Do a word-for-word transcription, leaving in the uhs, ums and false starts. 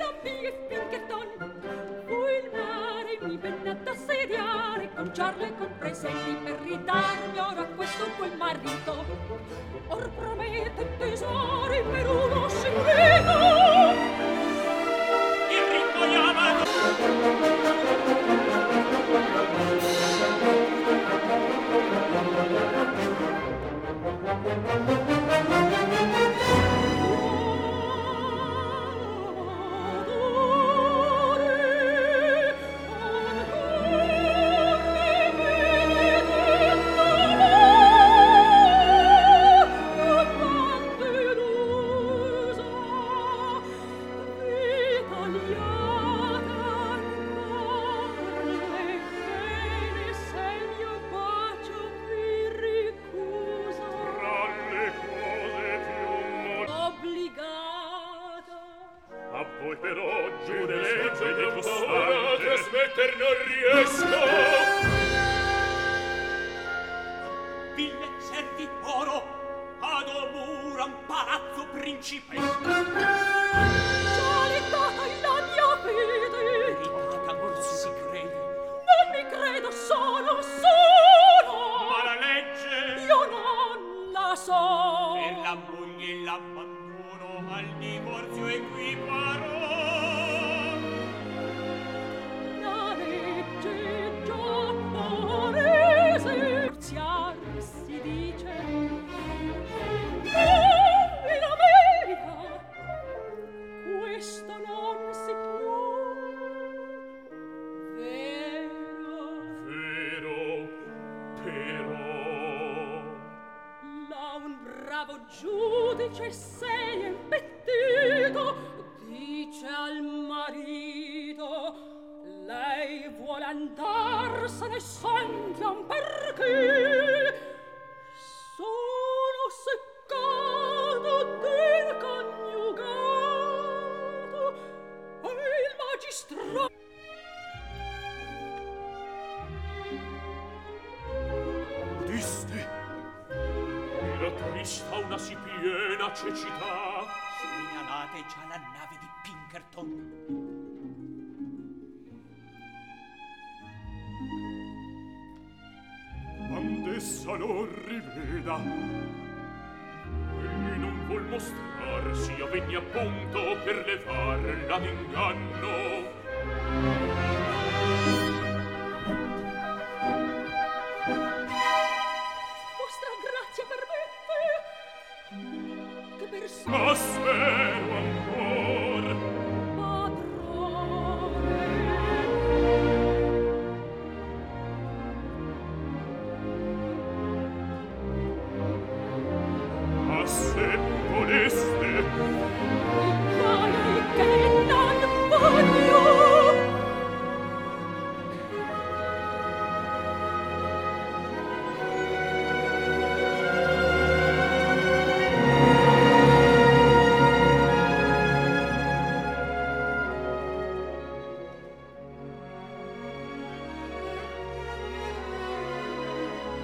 Zombi e Pinkerton. Fu il mare mi venne ad assediare, con giarle e con presenti, per ridarmi ora questo o quel marito. Or promette tesori per uno segreto. Il rincoiava. Giudice sei impettito, dice al marito, lei vuole andarsene senza un perché. Sono seccato del coniugato e il magistrato. Udiste? Era trista una sì piena cecità. Segnalate già la nave di Pinkerton. Quand'essa lo riveda, egli non vuol mostrarsi, avvegni appunto per levarla d'inganno.